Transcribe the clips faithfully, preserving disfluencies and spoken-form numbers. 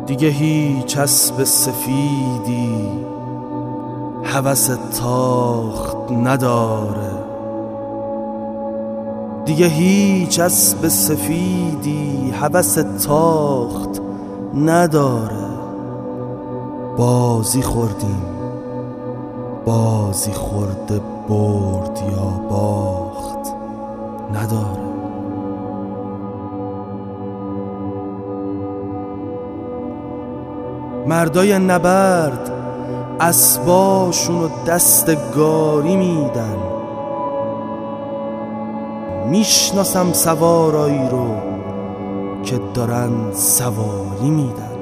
دیگه هیچ اسب سفیدی هوس تاخت نداره، دیگه هیچ اسب سفیدی هوس تاخت نداره. بازی خوردیم، بازی خورده برد یا باخت نداره. مردای نبرد اسباشون و دستگاری میدن، میشناسم سوارایی رو که دارن سواری میدن.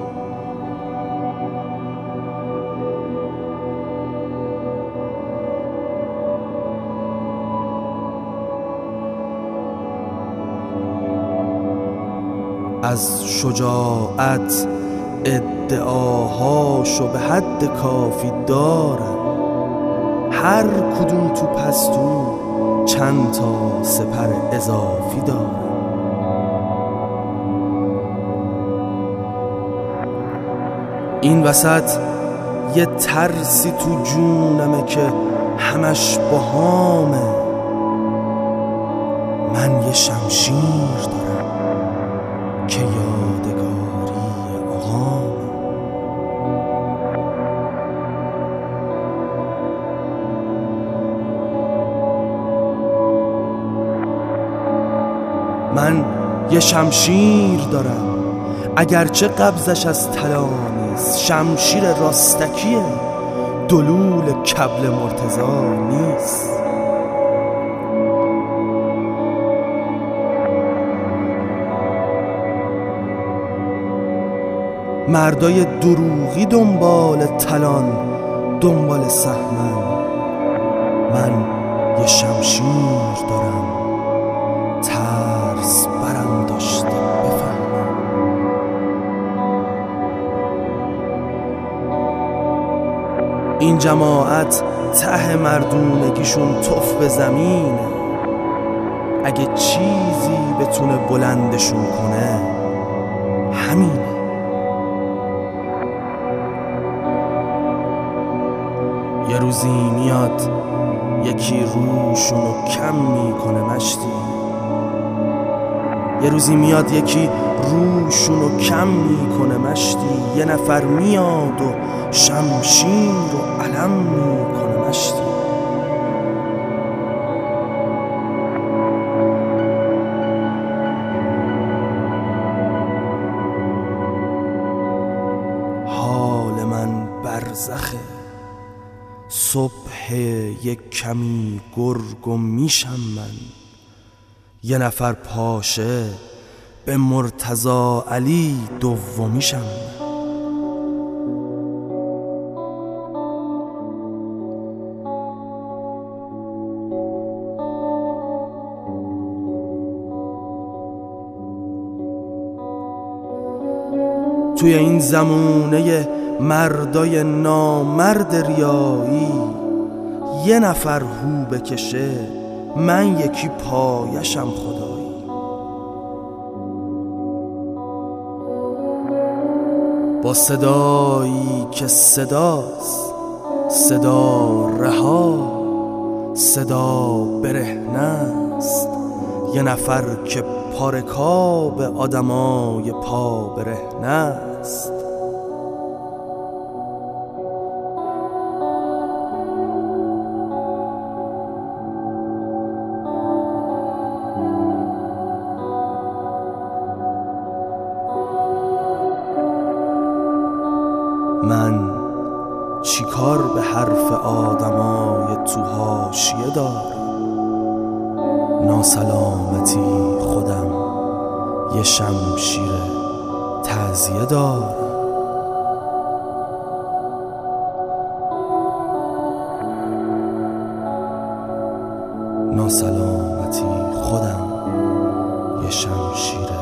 از شجاعت ادعاهاشو به حد کافی دارن، هر کدوم تو پستو چند تا سپر اضافی دارن. این وسط یه ترسی تو جونمه که همش باهامه. من یه شمشیر دارم که یادگاری آقام. من یه شمشیر دارم، اگرچه قبضش از طلا نیست، شمشیر راستکیه، دلول کبل مرتضی نیست. مردای دروغی دنبال طلان، دنبال سهمن. من یه شمشیر دارم، ترس برم داشته بفهمم. این جماعت ته مردونگیشون تف به زمینه، اگه چیزی بتونه بلندشون کنه همینه. یه روزی میاد یکی روشونو کم میکنه مشتی، یه روزی میاد یکی روشونو کم میکنه مشتی، یه نفر میاد و شمشیر و علم میکنه مشتی. حال من برزخه، صبح یک کمی گرگ و میشم من، یه نفر پاشه به مرتضی علی دومیشم من. توی این زمونه مردای نامرد ریایی، یه نفر هو بکشه من یکی پایشم خدایی. با صدایی که صداست، صدا رها، صدا برهنه است، یه نفر که پارکاب آدمای پا برهنه است. من چیکار به حرف آدمای تو حاشیه دارم؟ ناسلامتی خودم یه شمشیر تعزیه دارم. ناسلامتی خودم یه شمشیر